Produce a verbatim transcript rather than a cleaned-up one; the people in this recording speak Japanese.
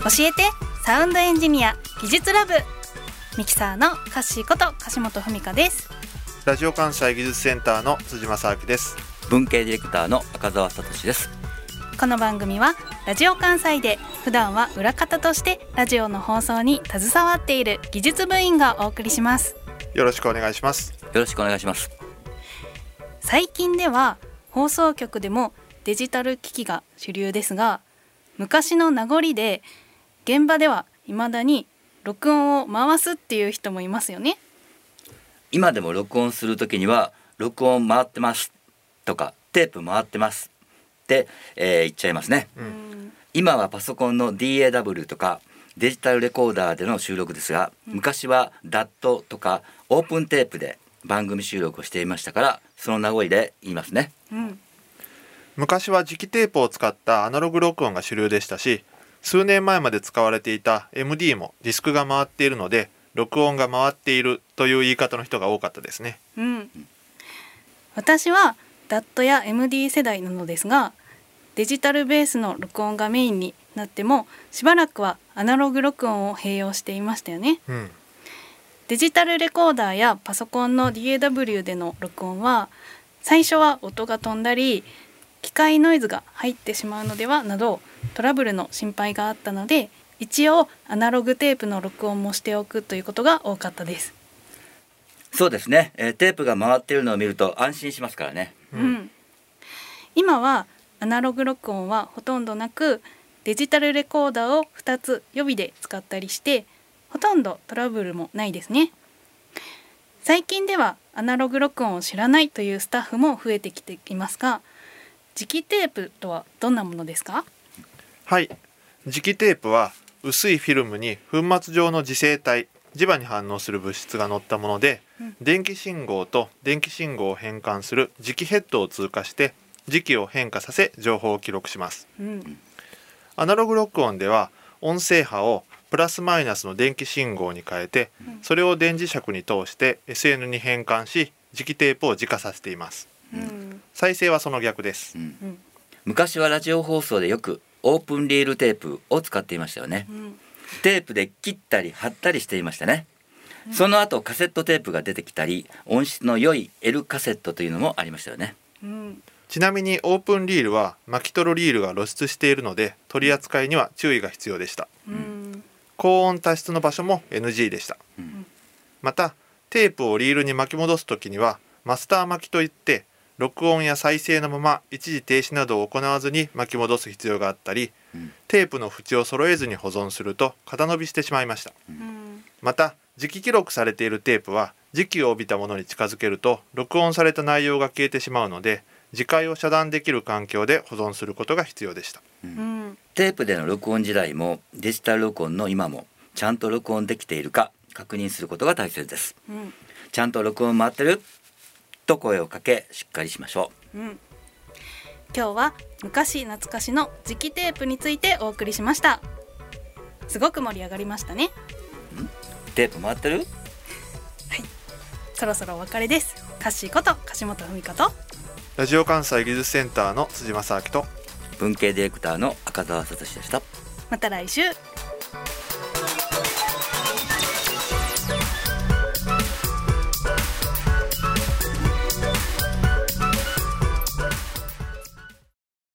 教えてサウンドエンジニア技術ラブ、ミキサーのカッシーこと樫本文香です。 ラジオ関西技術センターの辻正明です。 文系ディレクターの赤澤聡です。 この番組はラジオ関西で普段は裏方としてラジオの放送に携わっている技術部員がお送りします。 よろしくお願いします。 よろしくお願いします。 最近では放送局でもデジタル機器が主流ですが、昔の名残で現場では未だに録音を回すっていう人もいますよね。 今でも録音するときには録音回ってますとかテープ回ってますって、えー、言っちゃいますね、うん、今はパソコンの ディーエーダブリュー とかデジタルレコーダーでの収録ですが、うん、昔は ダット とかオープンテープで番組収録をしていましたから、その名残で言いますね、うん、 昔は磁気テープを使ったアナログ録音が主流でしたし、数年前まで使われていた エムディー もディスクが回っているので録音が回っているという言い方の人が多かったですね、 うん、私は ダット や エムディー 世代なのですが、デジタルベースの録音がメインになってもしばらくはアナログ録音を併用していましたよね、うん、デジタルレコーダーやパソコンの ディーエーダブリュー での録音は最初は音が飛んだり機械ノイズが入ってしまうのではなどトラブルの心配があったので、一応アナログテープの録音もしておくということが多かったです。 そうですね、えー、テープが回っているのを見ると安心しますからね、 うん、今はアナログ録音はほとんどなく、デジタルレコーダーをふたつ予備で使ったりしてほとんどトラブルもないですね。最近ではアナログ録音を知らないというスタッフも増えてきていますが、磁気テープとはどんなものですか？ はい、磁気テープは薄いフィルムに粉末状の磁性体、磁場に反応する物質が載ったもので、うん、電気信号と電気信号を変換する磁気ヘッドを通過して磁気を変化させ情報を記録します、うん、アナログ録音では音声波をプラスマイナスの電気信号に変えて、うん、それを電磁石に通して エスエヌ に変換し磁気テープを磁化させています、うん、再生はその逆です、うんうん、昔はラジオ放送でよくオープンリールテープを使っていましたよね、うん、テープで切ったり貼ったりしていましたね、うん、その後カセットテープが出てきたり音質の良い L カセットというのもありましたよね、 うん、ちなみにオープンリールは巻き取るリールが露出しているので取り扱いには注意が必要でした、うん、高音多湿の場所も エヌジー でした、うん、またテープをリールに巻き戻すときにはマスター巻きといって録音や再生のまま一時停止などを行わずに巻き戻す必要があったり、うん、テープの縁を揃えずに保存すると型伸びしてしまいました、うん、また磁気記録されているテープは磁気を帯びたものに近づけると録音された内容が消えてしまうので、磁界を遮断できる環境で保存することが必要でした、 うん、テープでの録音時代もデジタル録音の今もちゃんと録音できているか確認することが大切です、うん、ちゃんと録音回ってると声をかけしっかりしましょう、うん、 今日は昔懐かしの磁気テープについてお送りしました。すごく盛り上がりましたね。んテープ回ってる？はい、 そろそろお別れです。カッシーこと樫本文香とラジオ関西技術センターの辻正明と文系ディレクターの赤澤聡でした。 また来週。